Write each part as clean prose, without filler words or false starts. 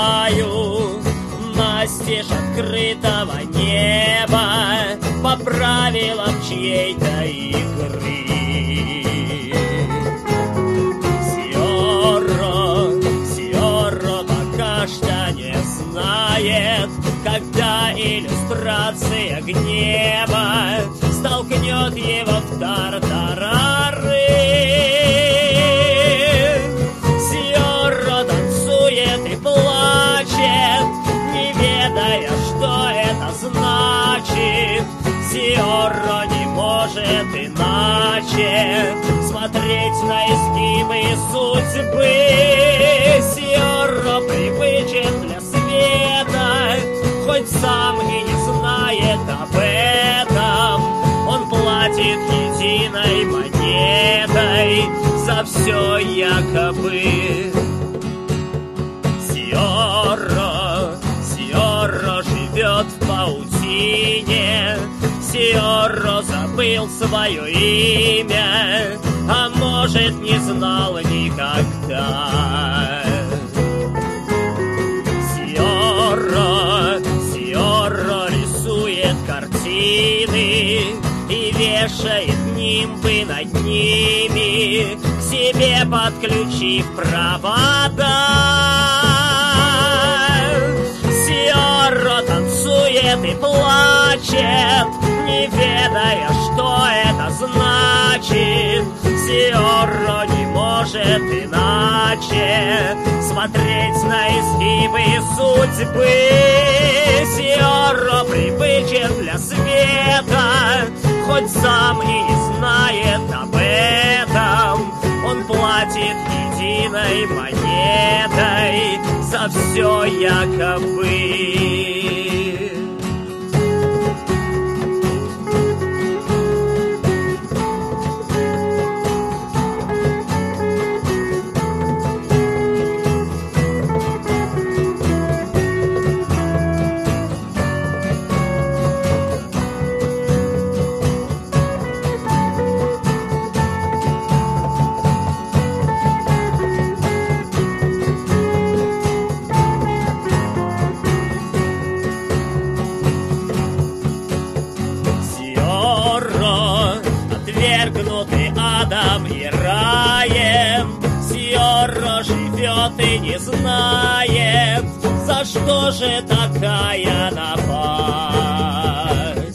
краю настежь открытого неба по правилам чьей-то игры. Сьорро пока что не знает, когда иллюстрация гнева столкнет его в тартарары. Сьорро танцует и плачет, не ведая, что это значит. Сьорро не может иначе смотреть на изгибы судьбы. Сьорро привычен для света, хоть сам и не знает об этом. Он платит единой монетой за все якобы. Сьорро живет в паутине, Сьорро забыл свое имя, а может, не знал никогда. Сьорро рисует картины и вешает нимбы над ними, к себе подключив провода. Сьорро танцует и плачет, не ведая, что это значит. Сьорро не может иначе смотреть на изгибы судьбы. Сьорро привычен для света, хоть сам и не знает об этом. Он платит единой монетой за все якобы. Отвергнутый адом и раем, Сьорро живет и не знает, за что же такая напасть.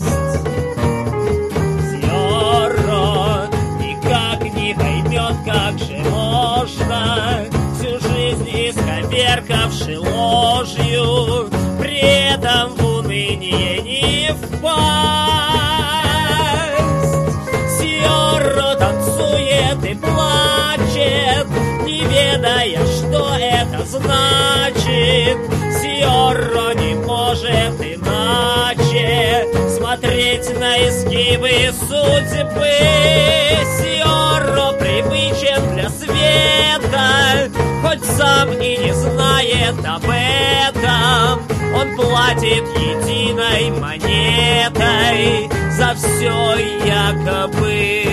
Сьорро никак не поймет, как же можно, всю жизнь исковеркавши ложью, при этом в уныние не впасть. И плачет, не ведая, что это значит. Сьорро не может иначе смотреть на изгибы судьбы. Сьорро привычен для света, хоть сам и не знает об этом. Он платит единой монетой за все якобы.